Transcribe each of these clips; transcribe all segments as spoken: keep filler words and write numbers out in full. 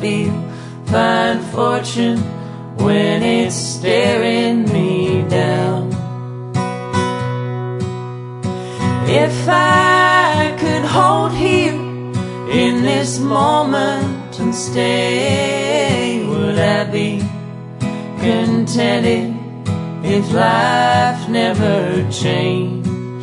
feel, find fortune when it's staring me down. If I could hold here in this moment and stay, would I be contented if life never changed?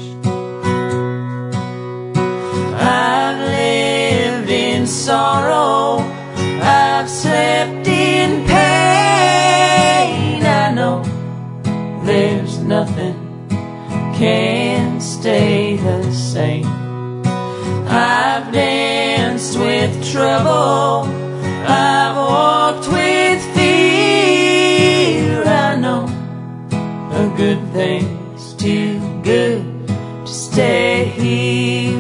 I've lived in sorrow, I've slept in pain. I know there's nothing can stay the same. I've danced with trouble, I've walked with fear. I know a good thing's too good to stay here.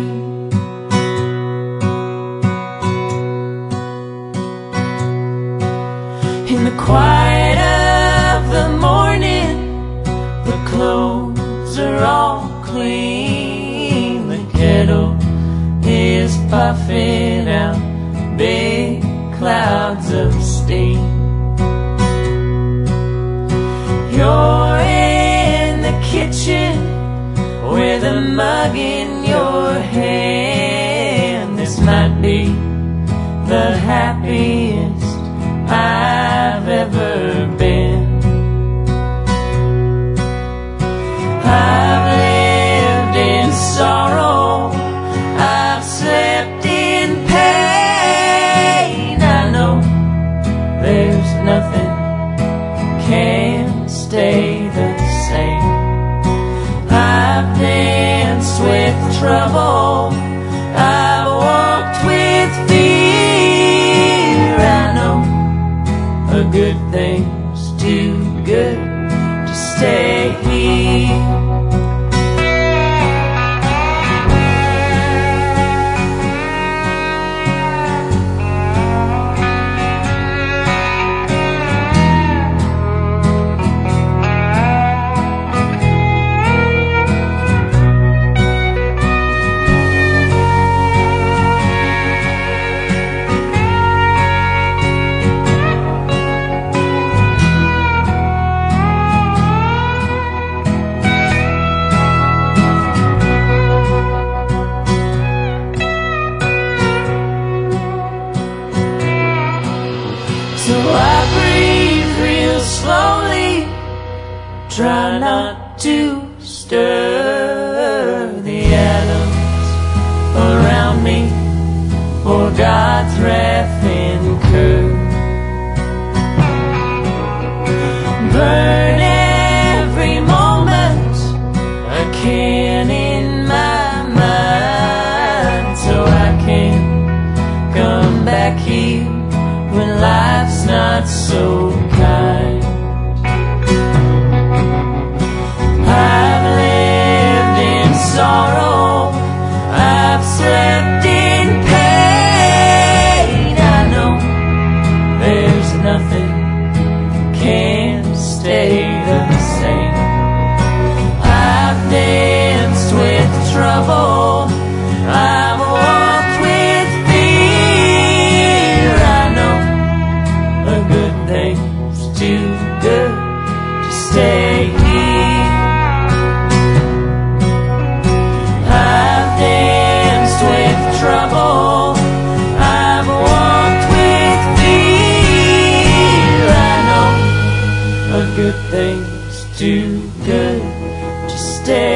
In the quiet of the morning, the clothes are all clean. The kettle is puffing out big clouds of steam. You're in the kitchen with a mug in your hand. This might be the happiest I've ever been. I've lived in sorrow, I've slept in pain. I know there's nothing can stay the same. I've danced with trouble, I've walked with fear. I know a good thing's too good to stay here. So I breathe real slowly, try not to stir the atoms around me, for God's wrath incur. Burn every moment I can in my mind, so I can come back here when life's not so kind. I've lived in sorrow, I've slept in pain. I know there's nothing can stay the same. I've danced with trouble, I've walked with fear. I know a good thing's too good to stay here. I've danced with trouble, I've walked with fear. I know a good thing's too good to stay